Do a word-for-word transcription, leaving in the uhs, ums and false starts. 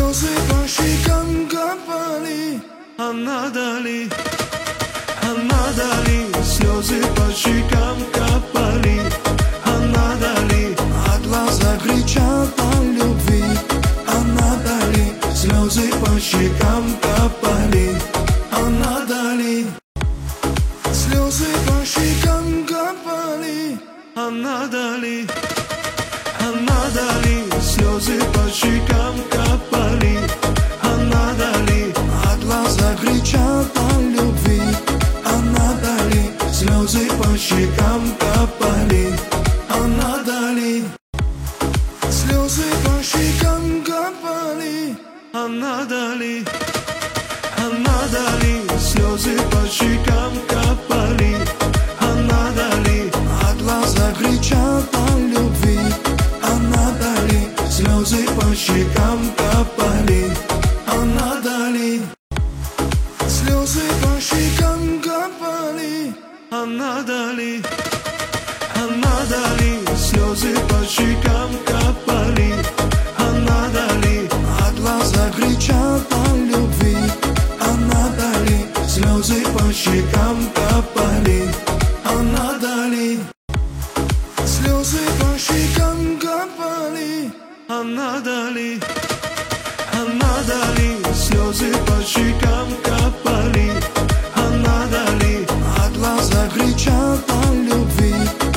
Слезы по щекам капали, а надали, а надали. Слезы по щекам капали, а надали. А глаза кричат о любви, а надали. Слезы по щекам капали, а надали. Слезы по щекам капали, а надали, а надали. Слезы по щекам капали, а надали. А глаза кричат о любви, а надали. Слезы по щекам капали, а надали. Слезы по щекам капали, а надали, а надали. Слезы по щекам капали, а надали. А глаза кричат о любви, а надали. Слезы по щекам капали, а надали. Слезы по щекам капали, а надали, а надали. Слезы по щекам капали, а надали. А глаза кричат о любви, а надали. Слезы по щекам капали, а надали. Слезы по щекам капали, а надали, а надали. Слезы по щекам капали.